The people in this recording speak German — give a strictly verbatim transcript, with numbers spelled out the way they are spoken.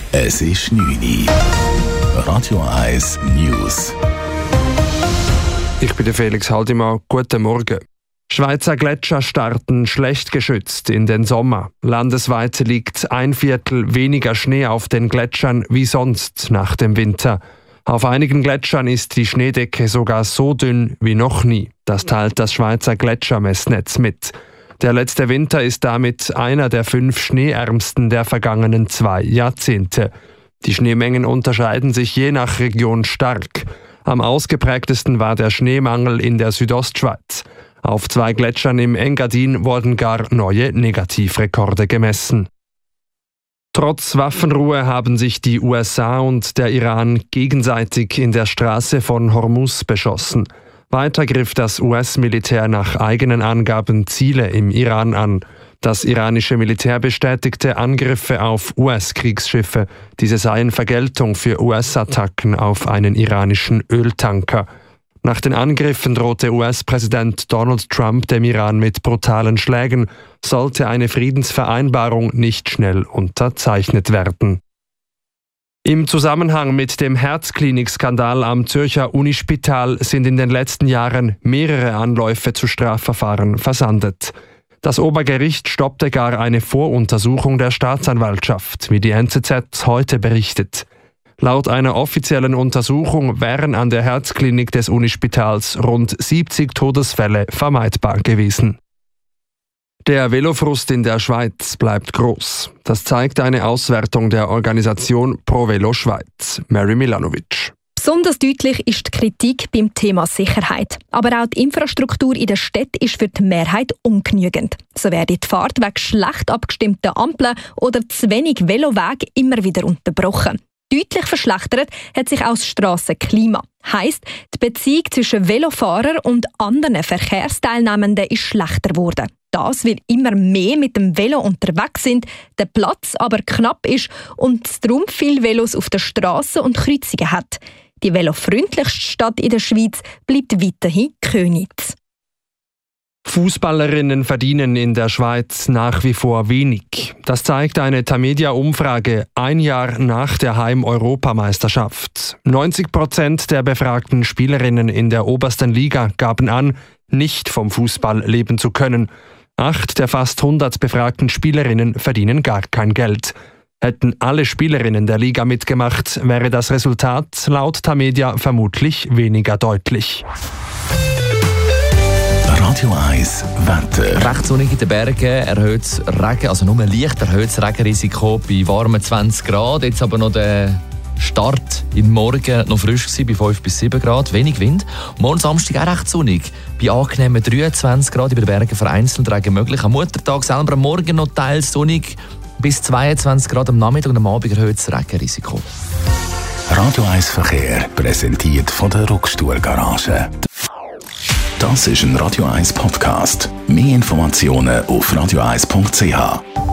Es ist neun Uhr. Radio eins News. Ich bin der Felix Haldimann. Guten Morgen. Schweizer Gletscher starten schlecht geschützt in den Sommer. Landesweit liegt ein Viertel weniger Schnee auf den Gletschern wie sonst nach dem Winter. Auf einigen Gletschern ist die Schneedecke sogar so dünn wie noch nie. Das teilt das Schweizer Gletschermessnetz mit. Der letzte Winter ist damit einer der fünf schneeärmsten der vergangenen zwei Jahrzehnte. Die Schneemengen unterscheiden sich je nach Region stark. Am ausgeprägtesten war der Schneemangel in der Südostschweiz. Auf zwei Gletschern im Engadin wurden gar neue Negativrekorde gemessen. Trotz Waffenruhe haben sich die U S A und der Iran gegenseitig in der Straße von Hormuz beschossen. Weiter griff das U S-Militär nach eigenen Angaben Ziele im Iran an. Das iranische Militär bestätigte Angriffe auf U S-Kriegsschiffe. Diese seien Vergeltung für U S-Attacken auf einen iranischen Öltanker. Nach den Angriffen drohte U S-Präsident Donald Trump dem Iran mit brutalen Schlägen, sollte eine Friedensvereinbarung nicht schnell unterzeichnet werden. Im Zusammenhang mit dem Herzklinik-Skandal am Zürcher Unispital sind in den letzten Jahren mehrere Anläufe zu Strafverfahren versandet. Das Obergericht stoppte gar eine Voruntersuchung der Staatsanwaltschaft, wie die N Z Z heute berichtet. Laut einer offiziellen Untersuchung wären an der Herzklinik des Unispitals rund siebzig Todesfälle vermeidbar gewesen. Der Velofrust in der Schweiz bleibt groß. Das zeigt eine Auswertung der Organisation Pro Velo Schweiz. Mary Milanovic. Besonders deutlich ist die Kritik beim Thema Sicherheit. Aber auch die Infrastruktur in der Stadt ist für die Mehrheit ungenügend. So werden die Fahrt wegen schlecht abgestimmter Ampeln oder zu wenig Velowege immer wieder unterbrochen. Deutlich verschlechtert hat sich auch das Strassenklima. Heisst, die Beziehung zwischen Velofahrern und anderen Verkehrsteilnehmenden ist schlechter geworden. Das, weil immer mehr mit dem Velo unterwegs sind, der Platz aber knapp ist und es darum viele Velos auf der Straße und Kreuzungen hat. Die velofreundlichste Stadt in der Schweiz bleibt weiterhin Köniz. Fußballerinnen verdienen in der Schweiz nach wie vor wenig. Das zeigt eine Tamedia-Umfrage ein Jahr nach der Heim-Europameisterschaft. neunzig Prozent der befragten Spielerinnen in der obersten Liga gaben an, nicht vom Fußball leben zu können. Acht der fast hundert befragten Spielerinnen verdienen gar kein Geld. Hätten alle Spielerinnen der Liga mitgemacht, wäre das Resultat laut Tamedia vermutlich weniger deutlich. Radio eins Wetter. Recht sonnig in den Bergen, erhöhtes Regen, also nur leicht erhöhtes Regenrisiko bei warmen zwanzig Grad. Jetzt aber noch der Start im Morgen noch frisch gewesen, bei fünf bis sieben Grad, wenig Wind. Morgen Samstag auch recht sonnig, bei angenehmen dreiundzwanzig Grad, über den Bergen vereinzelt Regen möglich. Am Muttertag selber am Morgen noch teils sonnig, bis zweiundzwanzig Grad am Nachmittag und am Abend erhöhtes Regenrisiko. Radio eins Verkehr, präsentiert von der Ruckstuhl-Garage. Das ist ein Radio eins Podcast. Mehr Informationen auf radio eins punkt c h.